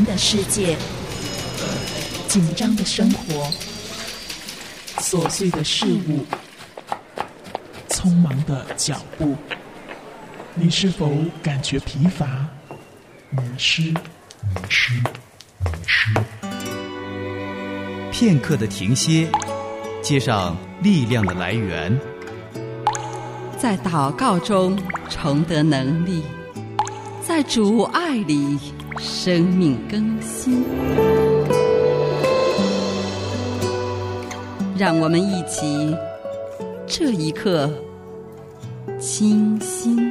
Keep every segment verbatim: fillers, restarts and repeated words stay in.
的世界，紧张的生活，琐碎的事物，匆忙的脚步，你是否感觉疲乏、迷失？迷失，迷失。 片刻的停歇，接上力量的来源， 在祷告中重得能力，在主爱里生命更新。让我们一起这一刻清心。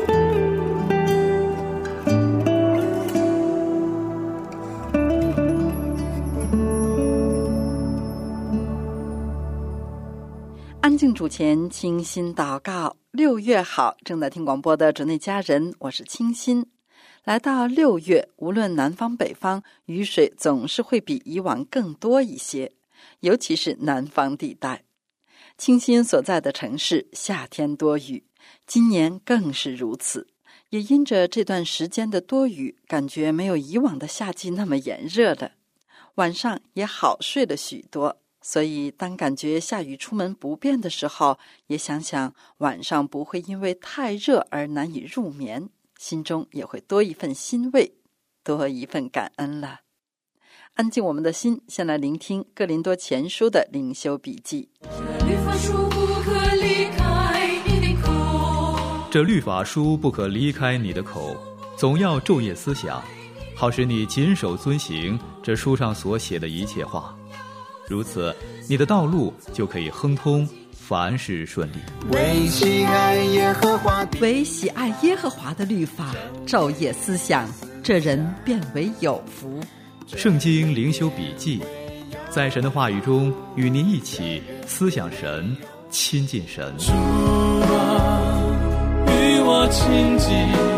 安静主前，清心祷告。六月好，正在听广播的主内家人，我是清心。来到六月，无论南方北方，雨水总是会比以往更多一些，尤其是南方地带。清心所在的城市夏天多雨，今年更是如此。也因着这段时间的多雨，感觉没有以往的夏季那么炎热了，晚上也好睡了许多。所以当感觉下雨出门不便的时候，也想想晚上不会因为太热而难以入眠，心中也会多一份欣慰，多一份感恩了。安静我们的心，先来聆听哥林多前书的灵修笔记。 这律法书不可离开你的口， 这律法书不可离开你的口，总要昼夜思想，好使你谨守遵行这书上所写的一切话。如此，你的道路就可以亨通，凡事顺利。 为喜爱耶和华的， 为喜爱耶和华的律法，昼夜思想，这人便为有福。 圣经灵修笔记，在神的话语中与您一起思想神，亲近神。 主啊，与我亲近，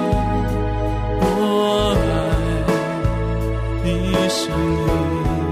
我爱你声音，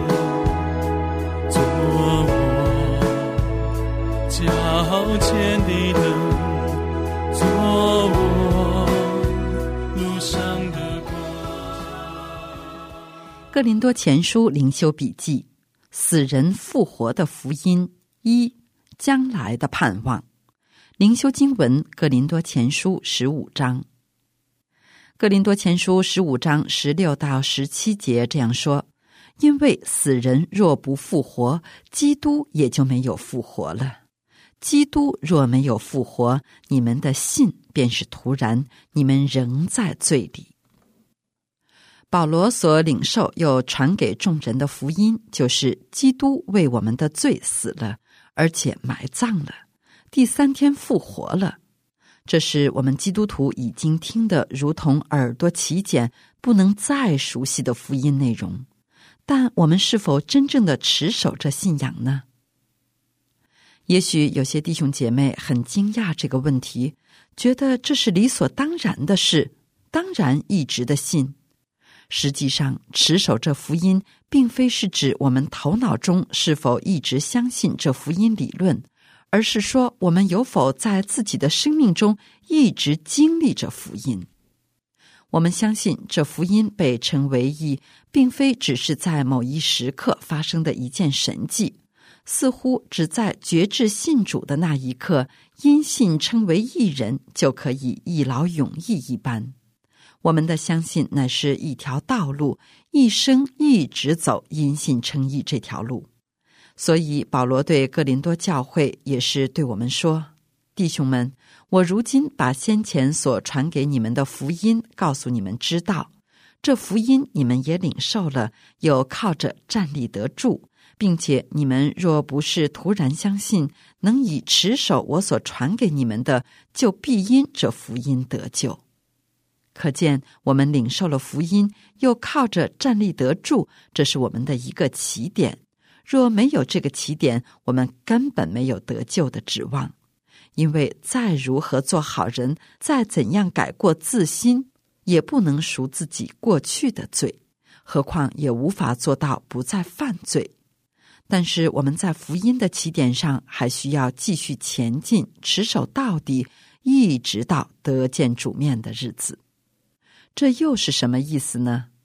脚前的灯，做我路上的光。 哥林多前书灵修笔记：死人复活的福音一，将来的盼望。灵修经文：哥林多前书十五章。哥林多前书十五章十六到十七节这样说：因为死人若不复活，基督也就没有复活了。基督若没有复活，你们的信便是徒然，你们仍在罪里。保罗所领受又传给众人的福音，就是基督为我们的罪死了，而且埋葬了，第三天复活了。这是我们基督徒已经听得如同耳朵起茧，不能再熟悉的福音内容。但我们是否真正的持守着信仰呢？也许有些弟兄姐妹很惊讶这个问题，觉得这是理所当然的事，当然一直的信。实际上，持守这福音并非是指我们头脑中是否一直相信这福音理论，而是说我们有否在自己的生命中一直经历着福音。我们相信这福音被称为义，并非只是在某一时刻发生的一件神迹，似乎只在决志信主的那一刻，因信称为义人，就可以一劳永逸一般。我们的相信乃是一条道路，一生一直走因信称义这条路。所以保罗对哥林多教会也是对我们说：弟兄们，我如今把先前所传给你们的福音告诉你们知道，这福音你们也领受了，又靠着站立得住，并且你们若不是突然相信，能以持守我所传给你们的，就必因这福音得救。可见我们领受了福音，又靠着站立得住，这是我们的一个起点。若没有这个起点，我们根本没有得救的指望。因为再如何做好人，再怎样改过自新，也不能赎自己过去的罪，何况也无法做到不再犯罪。但是我们在福音的起点上还需要继续前进，持守到底，一直到得见主面的日子。这又是什么意思呢？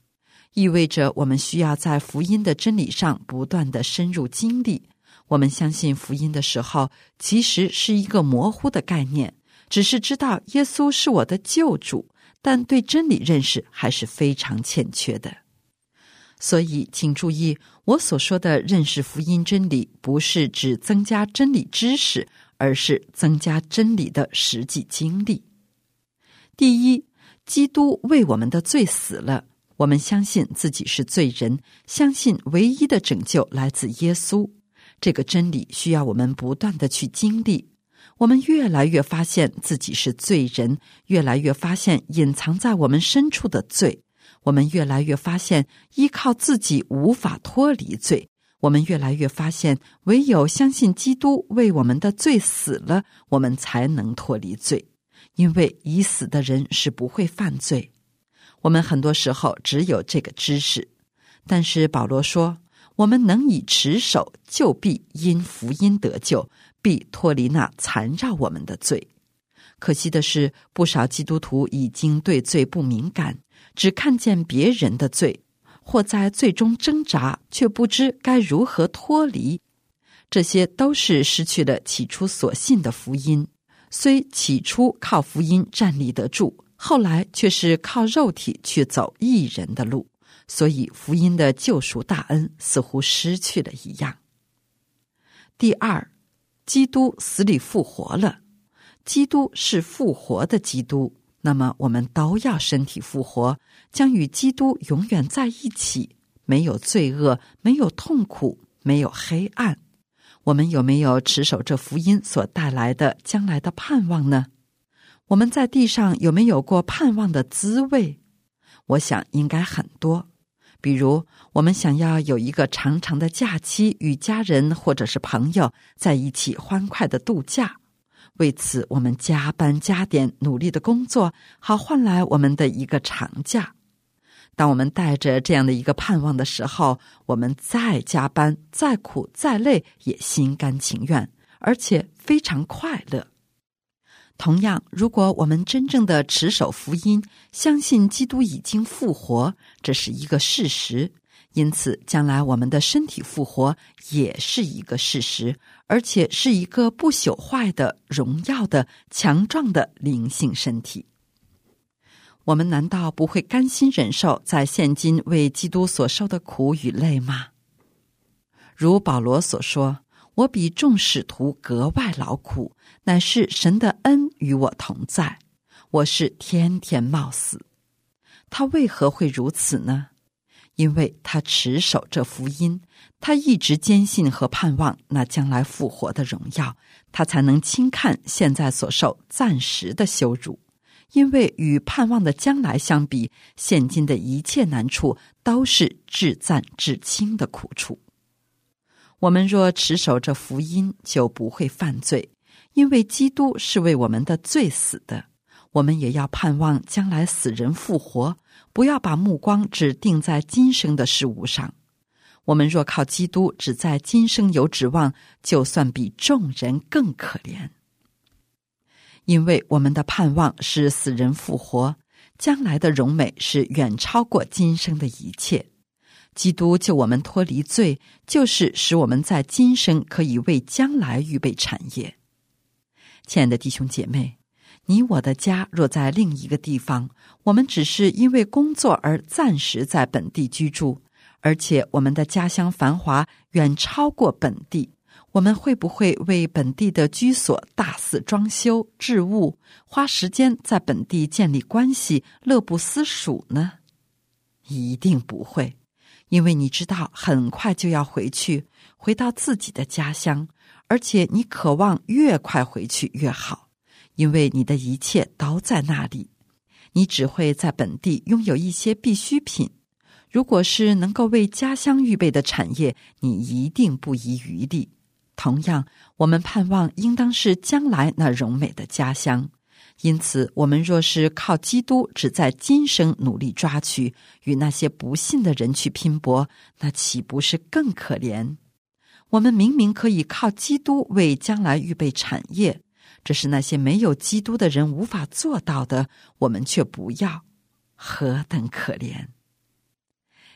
意味着我们需要在福音的真理上不断地深入经历。我们相信福音的时候，其实是一个模糊的概念，只是知道耶稣是我的救主，但对真理认识还是非常欠缺的。所以请注意，我所说的认识福音真理，不是指增加真理知识，而是增加真理的实际经历。第一，基督为我们的罪死了，我们相信自己是罪人，相信唯一的拯救来自耶稣。这个真理需要我们不断地去经历，我们越来越发现自己是罪人，越来越发现隐藏在我们深处的罪，我们越来越发现依靠自己无法脱离罪，我们越来越发现唯有相信基督为我们的罪死了，我们才能脱离罪，因为已死的人是不会犯罪。我们很多时候只有这个知识，但是保罗说，我们能以持守，就必因福音得救，必脱离那缠绕我们的罪。可惜的是，不少基督徒已经对罪不敏感，只看见别人的罪，或在罪中挣扎，却不知该如何脱离。这些都是失去了起初所信的福音，虽起初靠福音站立得住，后来却是靠肉体去走义人的路，所以福音的救赎大恩似乎失去了一样。第二，基督死里复活了。基督是复活的基督，那么我们都要身体复活，将与基督永远在一起，没有罪恶，没有痛苦，没有黑暗。我们有没有持守这福音所带来的将来的盼望呢？我们在地上有没有过盼望的滋味？我想应该很多。比如，我们想要有一个长长的假期，与家人或者是朋友在一起欢快的度假，为此我们加班加点努力的工作，好换来我们的一个长假。当我们带着这样的一个盼望的时候，我们再加班再苦再累也心甘情愿，而且非常快乐。同样，如果我们真正的持守福音，相信基督已经复活，这是一个事实，因此将来我们的身体复活也是一个事实，而且是一个不朽坏的、荣耀的、强壮的灵性身体。我们难道不会甘心忍受在现今为基督所受的苦与累吗？如保罗所说，我比众使徒格外劳苦，乃是神的恩与我同在，我是天天冒死。他为何会如此呢？因为他持守这福音，他一直坚信和盼望那将来复活的荣耀，他才能轻看现在所受暂时的羞辱。因为与盼望的将来相比，现今的一切难处都是至暂至轻的苦处。我们若持守着福音，就不会犯罪，因为基督是为我们的罪死的。我们也要盼望将来死人复活，不要把目光只定在今生的事物上。我们若靠基督只在今生有指望，就算比众人更可怜。因为我们的盼望是死人复活，将来的荣美是远超过今生的一切。基督救我们脱离罪，就是使我们在今生可以为将来预备产业。亲爱的弟兄姐妹，你我的家若在另一个地方，我们只是因为工作而暂时在本地居住，而且我们的家乡繁华远超过本地，我们会不会为本地的居所大肆装修置物，花时间在本地建立关系，乐不思蜀呢？一定不会，因为你知道很快就要回去，回到自己的家乡，而且你渴望越快回去越好，因为你的一切都在那里。你只会在本地拥有一些必需品，如果是能够为家乡预备的产业，你一定不遗余力。同样，我们盼望应当是将来那荣美的家乡。因此，我们若是靠基督只在今生努力抓取，与那些不信的人去拼搏，那岂不是更可怜？我们明明可以靠基督为将来预备产业，这是那些没有基督的人无法做到的，我们却不要，何等可怜！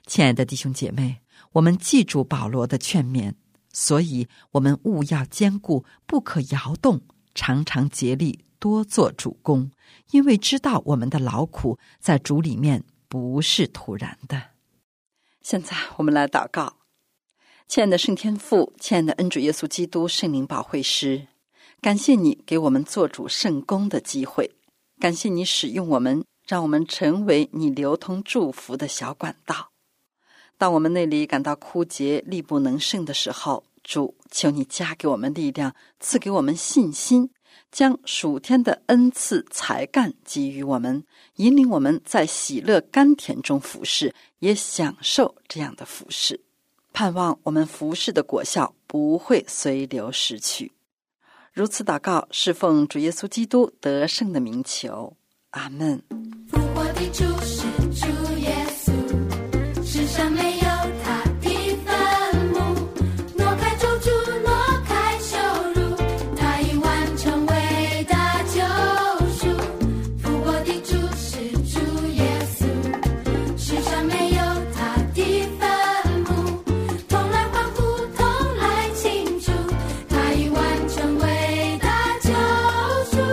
亲爱的弟兄姐妹，我们记住保罗的劝勉，所以我们务要坚固，不可摇动，常常竭力多做主工，因为知道我们的劳苦在主里面不是突然的。现在我们来祷告。亲爱的圣天父，亲爱的恩主耶稣基督圣灵保惠师，感谢你给我们做主圣工的机会，感谢你使用我们，让我们成为你流通祝福的小管道。当我们内里感到枯竭力不能胜的时候，主，求你加给我们力量，赐给我们信心，将属天的恩赐才干给予我们，引领我们在喜乐甘甜中服侍，也享受这样的服侍。盼望我们服侍的果效不会随流失去。如此祷告，是奉主耶稣基督得胜的名求，阿们。 复活的主是主耶稣，世上没有他的坟墓，挪开咒诅，挪开羞辱，他已完成伟大救赎。复活的主是主耶稣，世上没有他的坟墓，同来欢呼，同来庆祝，他已完成伟大救赎。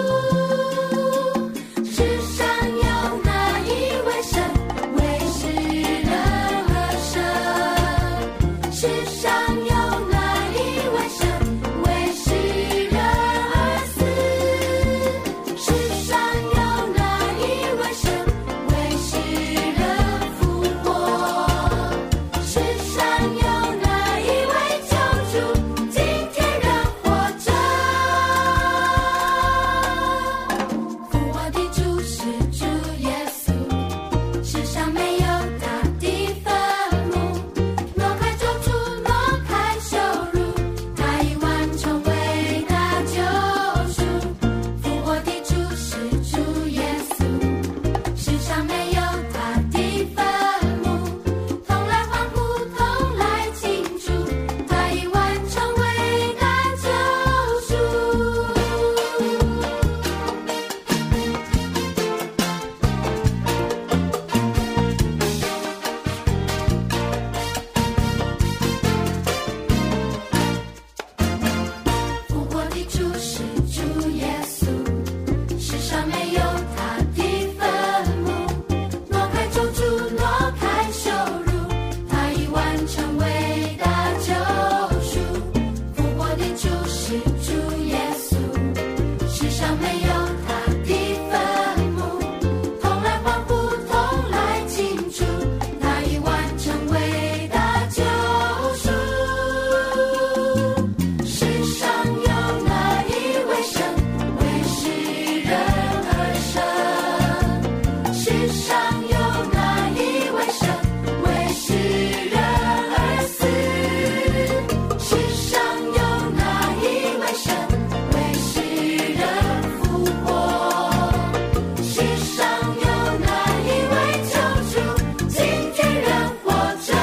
世上有哪一位神为世人而生？世上有哪一位神为世人而死？世上有哪一位神为世人复活？世上有哪一位救主今天仍活着？复活的主是主耶稣，世上没有他的坟墓，挪开咒诅，挪开羞辱，他已完成伟大救赎。复活的主是主耶稣，世上没有他的坟墓，同来欢呼，同来庆祝，他已完成伟大救赎。复活的主是主耶稣，世上没有他的坟墓，挪开咒诅，挪开羞辱，他已完成伟大救赎。复活的主是主耶稣，世上没有他的坟墓，同来欢呼，同来庆祝，他已完成伟大救赎。世上有哪一位神为世人而生？世上有哪一位神为世人而死？世上有哪一位神为世人复活？世上有哪一位救主今天仍活着？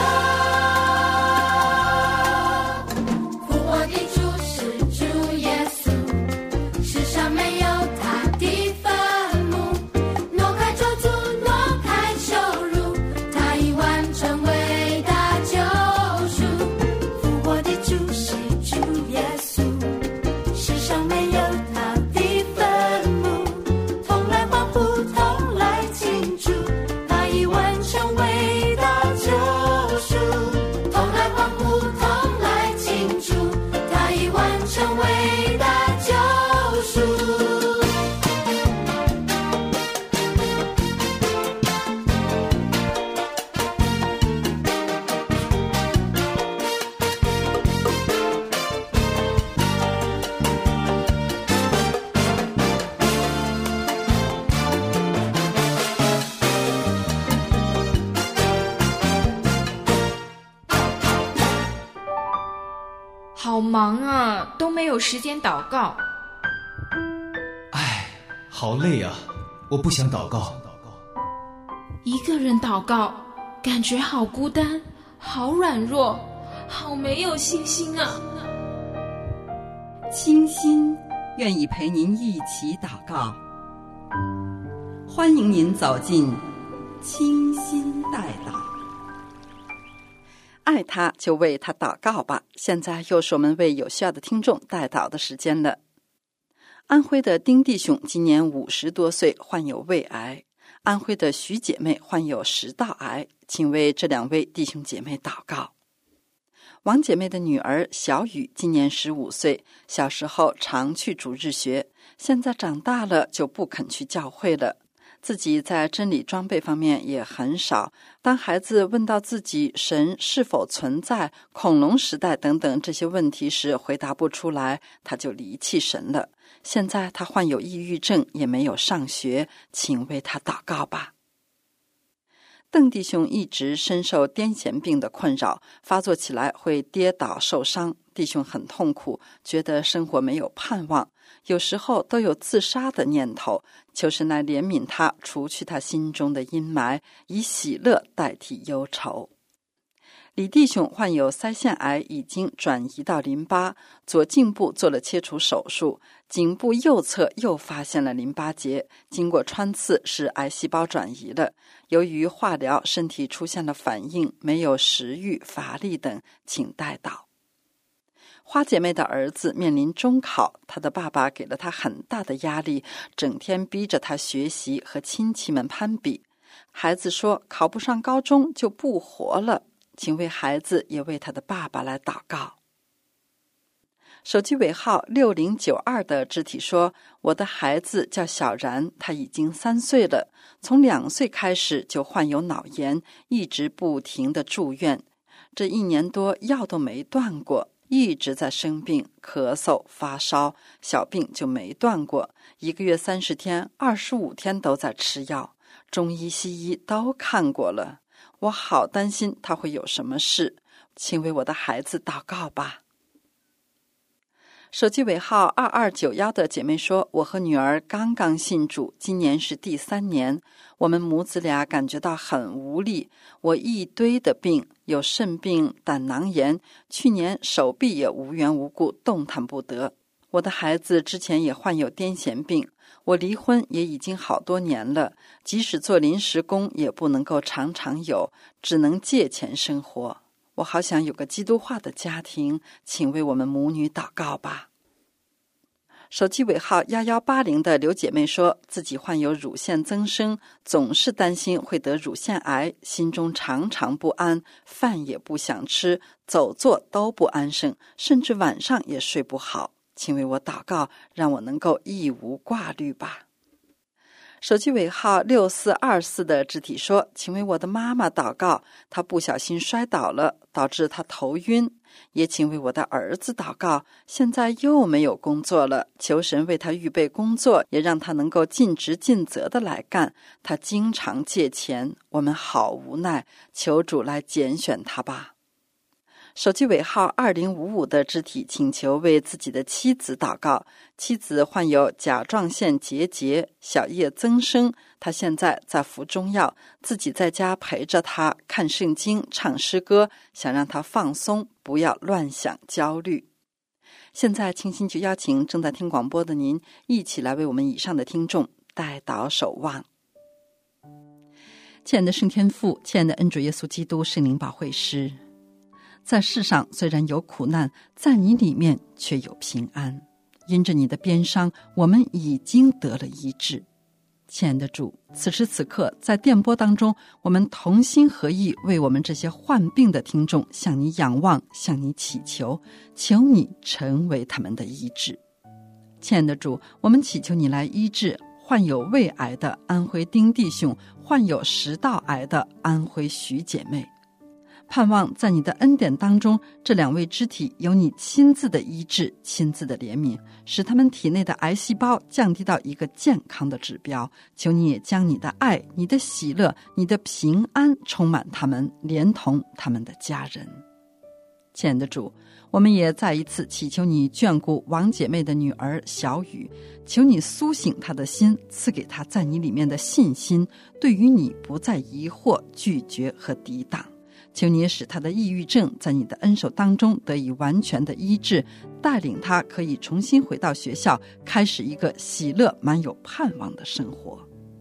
复活的主是主耶稣，世上没有他的坟墓，挪开咒诅，挪开羞辱，他已完成伟大救赎。复活的主是主耶稣，世上没有他的坟墓，同来欢呼，同来庆祝，他已完成伟大救赎。同来欢呼，同来庆祝，他已完成伟大救赎。 好忙啊，都没有时间祷告。 唉，好累啊，我不想祷告。 一个人祷告，感觉好孤单，好软弱，好没有信心啊。 清心愿意陪您一起祷告，欢迎您走进清心代祷。 爱他就为他祷告吧。现在又是我们为有需要的听众代祷的时间了。安徽的丁弟兄今年五十多岁，患有胃癌。安徽的徐姐妹患有食道癌，请为这两位弟兄姐妹祷告。王姐妹的女儿小雨今年十五岁，小时候常去主日学，现在长大了就不肯去教会了。自己在真理装备方面也很少，当孩子问到自己神是否存在、恐龙时代等等这些问题时回答不出来，他就离弃神了。现在他患有抑郁症，也没有上学，请为他祷告吧。邓弟兄一直深受癫痫病的困扰，发作起来会跌倒受伤，弟兄很痛苦，觉得生活没有盼望，有时候都有自杀的念头，求神来怜悯他，除去他心中的阴霾，以喜乐代替忧愁。李弟兄患有腮腺癌，已经转移到淋巴，左颈部做了切除手术，颈部右侧又发现了淋巴结，经过穿刺使癌细胞转移了。由于化疗，身体出现了反应，没有食欲、乏力等，请代祷。花姐妹的儿子面临中考，他的爸爸给了他很大的压力，整天逼着他学习和亲戚们攀比。孩子说考不上高中就不活了，请为孩子也为他的爸爸来祷告。手机尾号六零九二的肢体说，我的孩子叫小然，他已经三岁了，从两岁开始就患有脑炎，一直不停地住院，这一年多药都没断过，一直在生病，咳嗽发烧，小病就没断过，一个月三十天二十五天都在吃药，中医西医都看过了，我好担心他会有什么事，请为我的孩子祷告吧。手机尾号二二九一的姐妹说，我和女儿刚刚信主，今年是第三年，我们母子俩感觉到很无力，我一堆的病，有肾病、胆囊炎，去年手臂也无缘无故动弹不得。我的孩子之前也患有癫痫病，我离婚也已经好多年了，即使做临时工也不能够常常有，只能借钱生活。我好想有个基督化的家庭，请为我们母女祷告吧。手机尾号一一八零的刘姐妹说，自己患有乳腺增生，总是担心会得乳腺癌，心中常常不安，饭也不想吃，走坐都不安生，甚至晚上也睡不好，请为我祷告，让我能够一无挂虑吧。手机尾号六四二四的肢体说，请为我的妈妈祷告，她不小心摔倒了，导致她头晕，也请为我的儿子祷告，现在又没有工作了，求神为他预备工作，也让他能够尽职尽责的来干，他经常借钱，我们好无奈，求主来拣选他吧。手机尾号二零五五的肢体请求为自己的妻子祷告，妻子患有甲状腺结节、小叶增生，她现在在服中药，自己在家陪着她看圣经、唱诗歌，想让她放松，不要乱想焦虑。现在清心就邀请正在听广播的您一起来为我们以上的听众代祷守望。亲爱的圣天父，亲爱的恩主耶稣基督圣灵保惠师，在世上虽然有苦难，在你里面却有平安，因着你的鞭伤，我们已经得了医治。亲爱的主，此时此刻在电波当中，我们同心合意为我们这些患病的听众向你仰望，向你祈求，求你成为他们的医治。亲爱的主，我们祈求你来医治患有胃癌的安徽丁弟兄，患有食道癌的安徽徐姐妹，盼望在你的恩典当中，这两位肢体有你亲自的医治，亲自的怜悯，使他们体内的癌细胞降低到一个健康的指标。求你也将你的爱、你的喜乐、你的平安充满他们，连同他们的家人。亲爱的主，我们也再一次祈求你眷顾王姐妹的女儿小雨，求你苏醒她的心，赐给她在你里面的信心，对于你不再疑惑、拒绝和抵挡。求你也使他的抑郁症在你的恩手当中得以完全的医治，带领他可以重新回到学校，开始一个喜乐满有盼望的生活。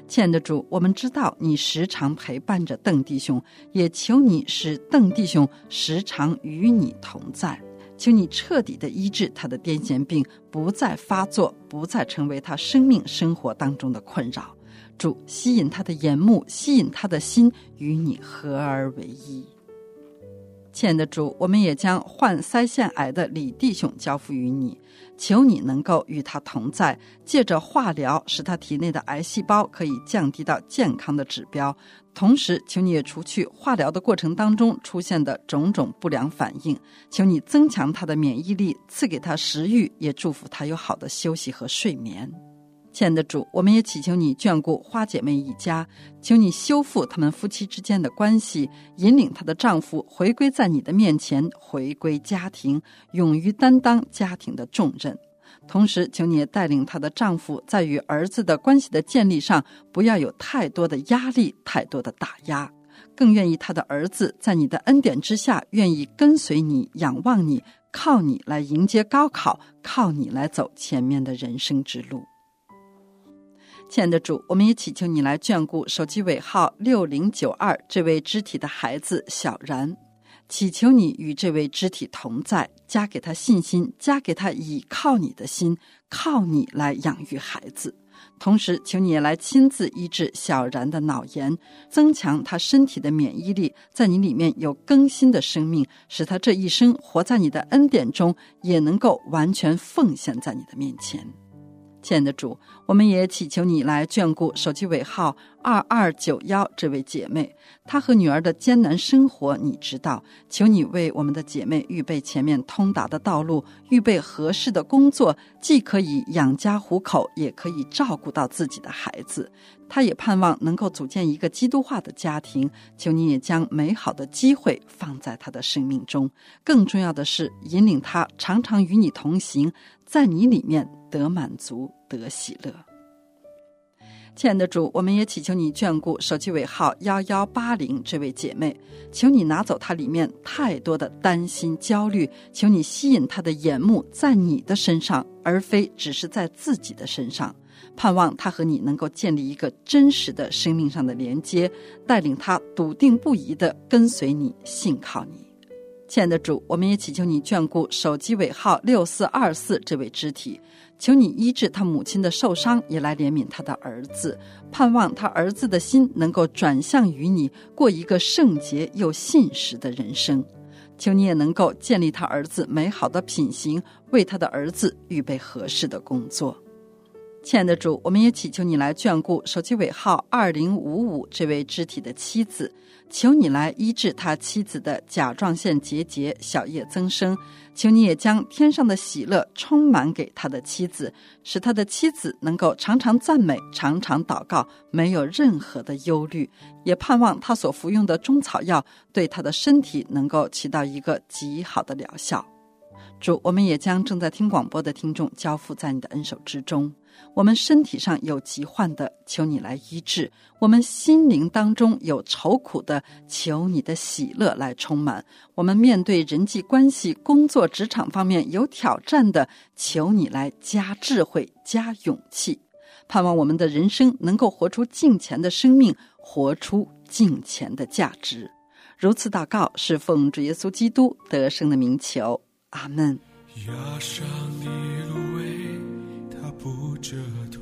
亲爱的主，我们知道你时常陪伴着邓弟兄，也求你使邓弟兄时常与你同在，求你彻底的医治他的癫痫病，不再发作，不再成为他生命生活当中的困扰。主，吸引他的眼目，吸引他的心，与你合而为一。亲爱的主，我们也将患腮腺癌的李弟兄交付于你，求你能够与他同在，借着化疗使他体内的癌细胞可以降低到健康的指标，同时求你也除去化疗的过程当中出现的种种不良反应，求你增强他的免疫力，赐给他食欲，也祝福他有好的休息和睡眠。亲爱的主，我们也祈求你眷顾花姐妹一家，求你修复他们夫妻之间的关系，引领她的丈夫回归在你的面前，回归家庭，勇于担当家庭的重任。同时求你也带领她的丈夫在与儿子的关系的建立上不要有太多的压力，太多的打压，更愿意他的儿子在你的恩典之下愿意跟随你，仰望你，靠你来迎接高考，靠你来走前面的人生之路。亲爱的主，我们也祈求你来眷顾手机尾号六零九二这位肢体的孩子小然，祈求你与这位肢体同在，加给他信心，加给他倚靠你的心，靠你来养育孩子。同时求你也来亲自医治小然的脑炎，增强他身体的免疫力，在你里面有更新的生命，使他这一生活在你的恩典中，也能够完全奉献在你的面前。亲爱的主，我们也祈求你来眷顾手机尾号二二九一这位姐妹，她和女儿的艰难生活你知道，求你为我们的姐妹预备前面通达的道路，预备合适的工作，既可以养家糊口，也可以照顾到自己的孩子。她也盼望能够组建一个基督化的家庭，求你也将美好的机会放在她的生命中，更重要的是引领她常常与你同行，在你里面得满足，得喜乐。亲爱的主，我们也祈求你眷顾手机尾号一一八零这位姐妹，求你拿走她里面太多的担心焦虑，求你吸引她的眼目在你的身上，而非只是在自己的身上，盼望她和你能够建立一个真实的生命上的连接，带领她笃定不移地跟随你，信靠你。亲爱的主，我们也祈求你眷顾手机尾号六四二四这位肢体，求你医治他母亲的受伤，也来怜悯他的儿子，盼望他儿子的心能够转向于你，过一个圣洁又信实的人生。求你也能够建立他儿子美好的品行，为他的儿子预备合适的工作。亲爱的主，我们也祈求你来眷顾手机尾号二零五五这位肢体的妻子，求你来医治他妻子的甲状腺结节、小叶增生，求你也将天上的喜乐充满给他的妻子，使他的妻子能够常常赞美，常常祷告，没有任何的忧虑，也盼望他所服用的中草药对他的身体能够起到一个极好的疗效。主，我们也将正在听广播的听众交付在你的恩手之中，我们身体上有疾患的，求你来医治；我们心灵当中有愁苦的，求你的喜乐来充满；我们面对人际关系、工作、职场方面有挑战的，求你来加智慧、加勇气。盼望我们的人生能够活出敬虔的生命，活出敬虔的价值。如此祷告，是奉主耶稣基督得胜的名求，阿们。 压上的芦苇它不折断，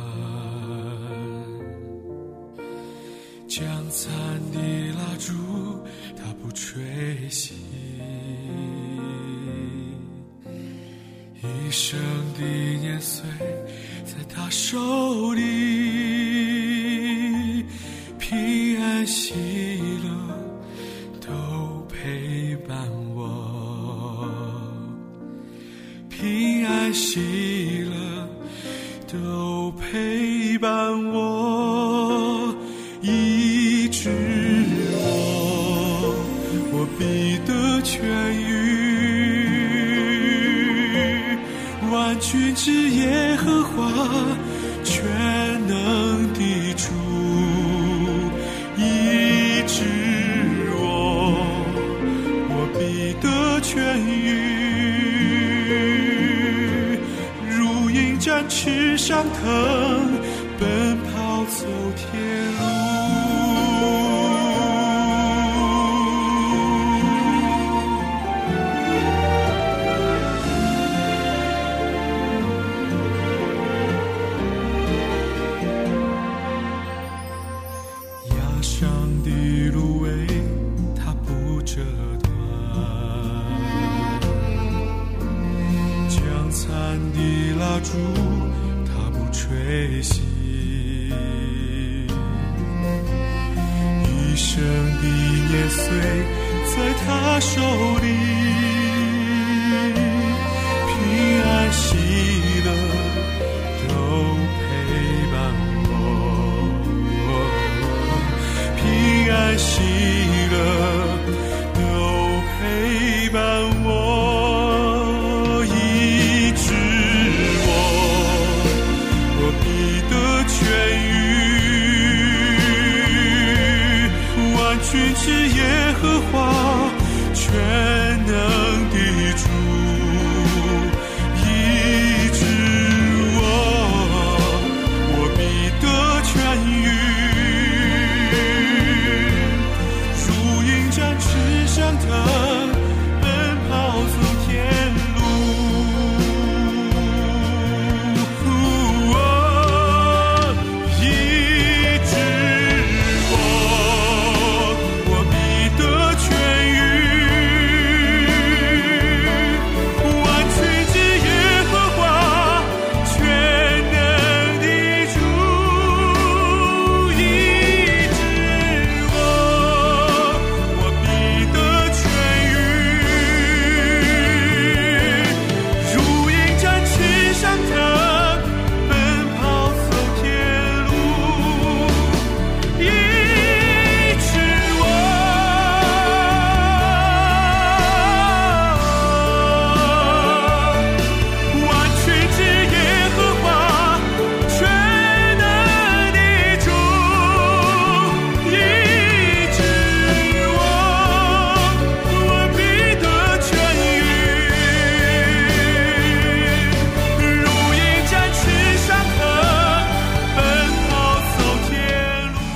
将残的蜡烛它不吹熄，一生的年岁在他手里，平安喜乐都陪伴我，平安喜乐都陪伴我，医治我，我必得痊愈。万军之耶和华全能的主，医治我，我必得痊愈。如鹰展翅上腾，奔跑走天上的芦苇它不折断，将残的蜡烛它不吹熄，一生的年岁在他手里，平安喜乐都陪伴我，平安喜乐都陪伴我，医治我，我必得痊愈。万军之耶和华，全能的主，医治我，我必得痊愈。如鹰展翅上腾，奔跑走天路。哦，医治我，我必得痊愈。万军之耶和华，全能的主，医治我，我必得痊愈。如鹰展翅上腾，奔跑走天路，医治我。万军之耶和华，全能的主，医治我，我必得痊愈。如鹰展翅上腾，奔跑走天路。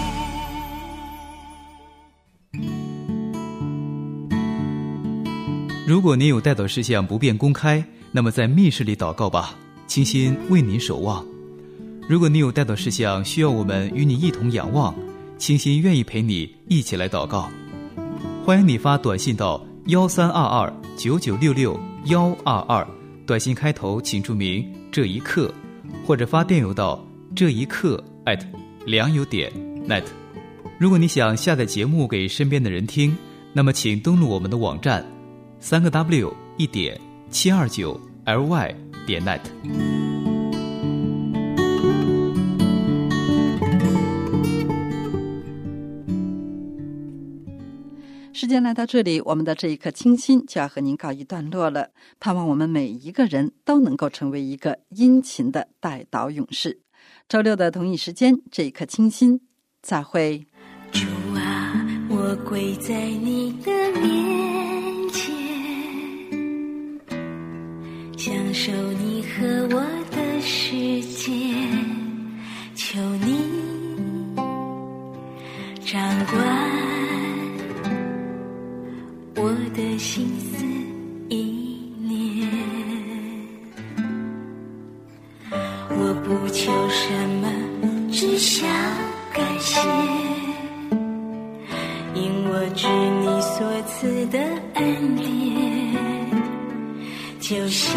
如果您有代祷事项不便公开，那么在密室里祷告吧，清心为您守望。如果你有代祷事项需要我们与你一同仰望，清心愿意陪你一起来祷告。欢迎你发短信到幺三二二九九六六幺二二，短信开头请注明这一刻，或者发电邮到这一刻 at 良友点 net。如果你想下载节目给身边的人听，那么请登录我们的网站三个 W 一点七二九 L Y 点 net。 时间来到这里，我们的这一刻清心就要和您告一段落了。盼望我们每一个人都能够成为一个殷勤的代祷勇士。周六的同一时间，这一刻清心，再会。 主啊，我跪在你的面前，享受你和我的世界，求你掌管我的心思意念，我不求什么，只想感谢，因我知你所赐的恩典，就像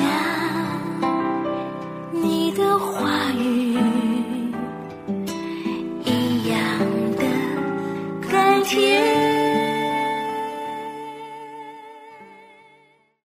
你的话语一样的甘甜。